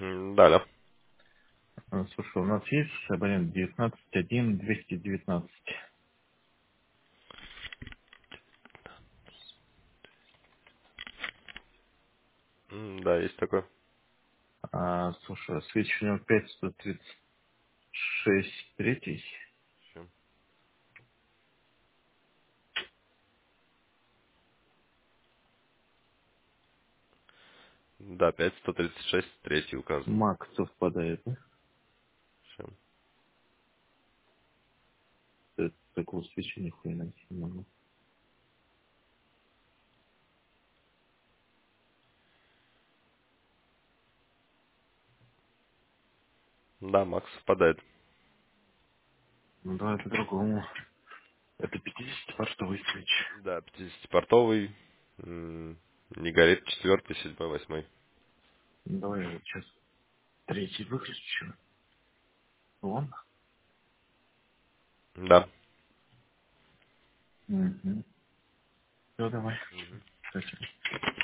Да, да. Слушай, у нас есть абонент 19.1.219. Да, есть такой. Слушай, свечи у него 5.136 третий. Всё. Да, 5136, третий указан. Мак совпадает, да? Всё. Такого свечи нихуя найти не могу. Да, Макс совпадает. Ну да, это другому. Это 50-портовый свеч. Да, 50-портовый. Не горит четвертый, седьмой, восьмой. Ну, давай я вот сейчас третий выключу. Вон. Да. Угу. Все, давай. Кстати.